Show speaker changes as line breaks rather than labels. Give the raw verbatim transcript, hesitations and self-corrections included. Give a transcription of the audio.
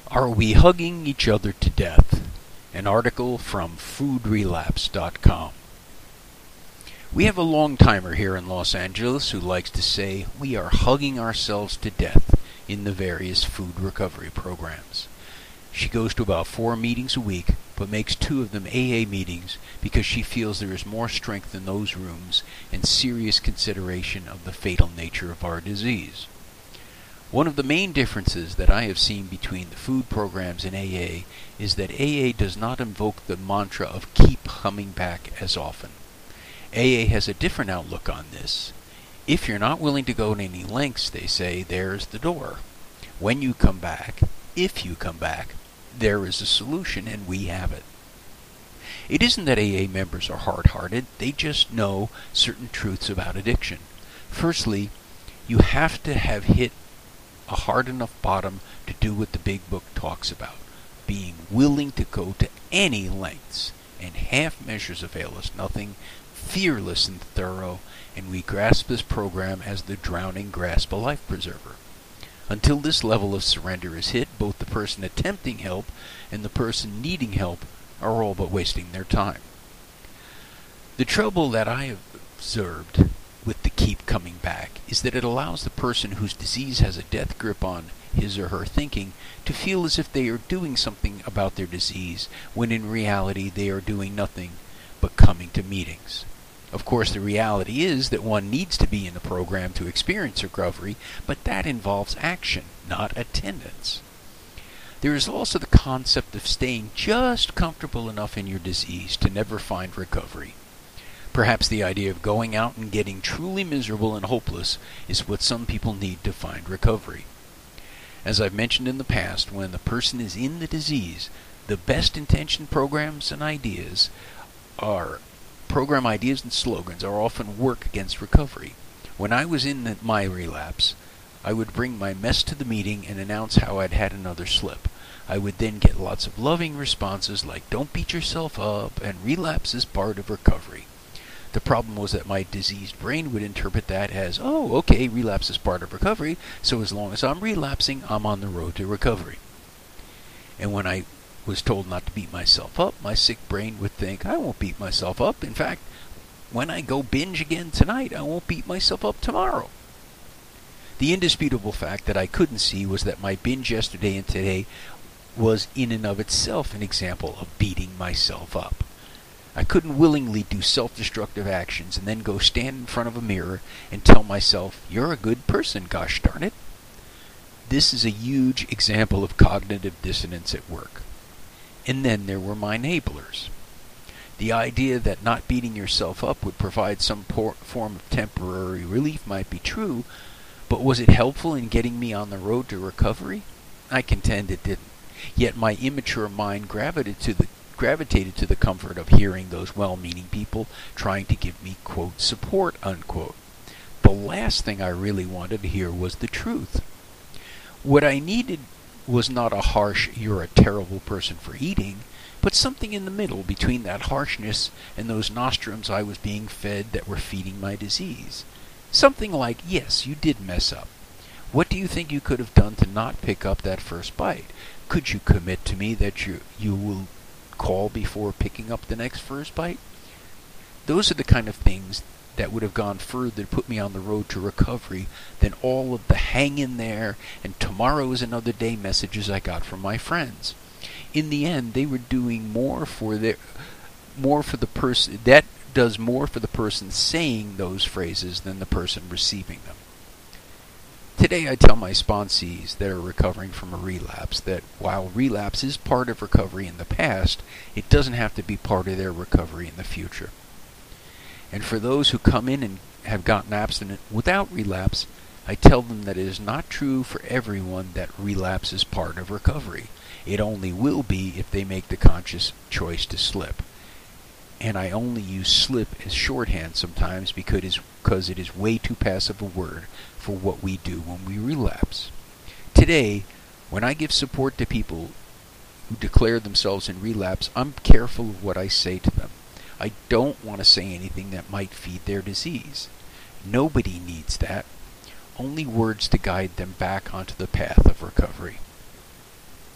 Are we hugging each other to death? An article from food relapse dot com. We have a long-timer here in Los Angeles who likes to say we are hugging ourselves to death in the various food recovery programs. She goes to about four meetings a week, but makes two of them A A meetings because she feels there is more strength in those rooms and serious consideration of the fatal nature of our disease. One of the main differences that I have seen between the food programs and A A is that A A does not invoke the mantra of keep coming back as often. A A has a different outlook on this. If you're not willing to go to any lengths, they say, there's the door. When you come back, if you come back, there is a solution and we have it. It isn't that A A members are hard-hearted, they just know certain truths about addiction. Firstly, you have to have hit a hard enough bottom to do what the big book talks about, being willing to go to any lengths, and half measures avail us nothing, fearless and thorough, and we grasp this program as the drowning grasp a life preserver. Until this level of surrender is hit, both the person attempting help and the person needing help are all but wasting their time. The trouble that I have observed with the keep coming back is that it allows the person whose disease has a death grip on his or her thinking to feel as if they are doing something about their disease, when in reality they are doing nothing but coming to meetings. Of course, the reality is that one needs to be in the program to experience recovery, but that involves action, not attendance. There is also the concept of staying just comfortable enough in your disease to never find recovery. Perhaps the idea of going out and getting truly miserable and hopeless is what some people need to find recovery. As I've mentioned in the past, when the person is in the disease, the best intentioned programs and ideas are program ideas and slogans are often work against recovery. When I was in the, my relapse, I would bring my mess to the meeting and announce how I'd had another slip. I would then get lots of loving responses like, don't beat yourself up, and relapse is part of recovery. The problem was that my diseased brain would interpret that as, oh, okay, relapse is part of recovery, so as long as I'm relapsing, I'm on the road to recovery. And when I was told not to beat myself up, my sick brain would think, I won't beat myself up. In fact, when I go binge again tonight, I won't beat myself up tomorrow. The indisputable fact that I couldn't see was that my binge yesterday and today was in and of itself an example of beating myself up. I couldn't willingly do self-destructive actions and then go stand in front of a mirror and tell myself, you're a good person, gosh darn it. This is a huge example of cognitive dissonance at work. And then there were my enablers. The idea that not beating yourself up would provide some por- form of temporary relief might be true, but was it helpful in getting me on the road to recovery? I contend it didn't. Yet my immature mind gravitated to the gravitated to the comfort of hearing those well-meaning people trying to give me, quote, support, unquote. The last thing I really wanted to hear was the truth. What I needed was not a harsh, you're a terrible person for eating, but something in the middle between that harshness and those nostrums I was being fed that were feeding my disease. Something like, yes, you did mess up. What do you think you could have done to not pick up that first bite? Could you commit to me that you you will call before picking up the next first bite? Those are the kind of things that would have gone further to put me on the road to recovery than all of the hang in there and tomorrow is another day messages I got from my friends. In the end, they were doing more for their more for the person that does more for the person saying those phrases than the person receiving them. Today I tell my sponsees that are recovering from a relapse that while relapse is part of recovery in the past, it doesn't have to be part of their recovery in the future. And for those who come in and have gotten abstinent without relapse, I tell them that it is not true for everyone that relapse is part of recovery. It only will be if they make the conscious choice to slip. And I only use slip as shorthand sometimes because it is, because it is way too passive a word for what we do when we relapse. Today, when I give support to people who declare themselves in relapse, I'm careful of what I say to them. I don't want to say anything that might feed their disease. Nobody needs that. Only words to guide them back onto the path of recovery.